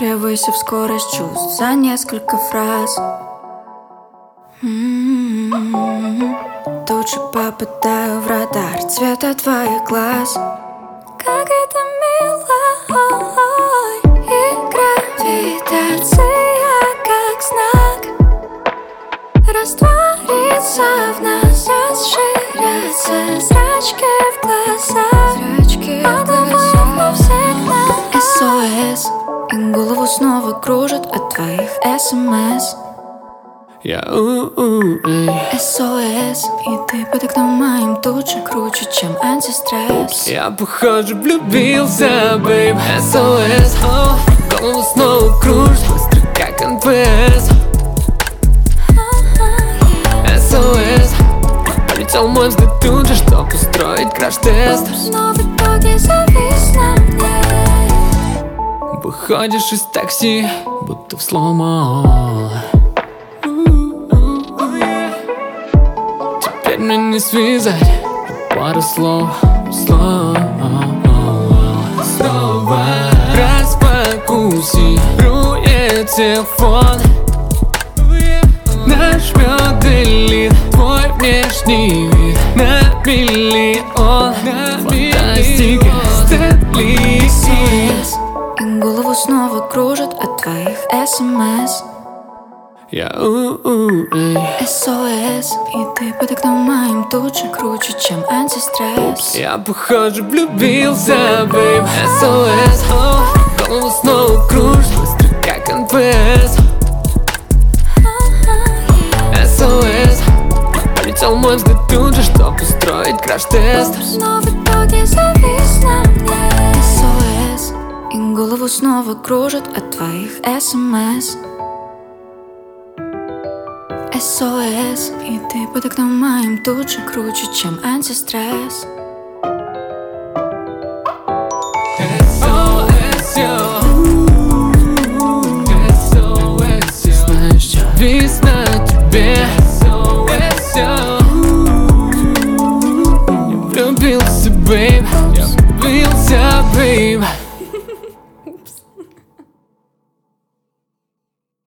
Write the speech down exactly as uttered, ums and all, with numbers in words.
превысив скорость чувств за несколько фраз. М-м-м-м. Тут же попадаю в радар цвета твоих глаз. Как это мило, ой, и гравитация как знак растворится в нас, расширятся зрачки в глазах, зрачки в глазах навсегда. эс о эс, и голову снова кружит от твоих смс. Я у-у-эй. эс о эс, и ты под окном моим тут же круче, чем антистресс. Я, похоже, влюбился, бейб. эс о эс, о, голову снова кружит, быстро как эн пэ эс. эс о эс, полетел мой взгляд тут же, чтоб устроить краш-тест. Но в итоге завис на мне. Выходишь из такси, будто в слоумо. Теперь мне не связать пару слов, слов. Снова распакуйте телефон, нажмет делит твой внешний вид на миллион. Фантастика, Стэнли. И голову снова кружит от твоих смс. Я у-у-эй. эс о эс, и ты под окном моим тут же круче, чем антистресс. Я, похоже, влюбился, бейб. эс о эс, о, голову снова кружит, быстро как эн пэ эс. эс о эс, полетел мой взгляд тут же, чтоб устроить краш-тест. Но в итоге завис на мне. эс о эс, и голову снова кружит от твоих смс. эс о эс, и ты под окном моим тут же круче, чем антистресс. эс о эс, йо. эс о эс, йо. Знаешь, что вис на тебе. эс о эс, йо. Я влюбился, бейб. Я влюбился, бейб.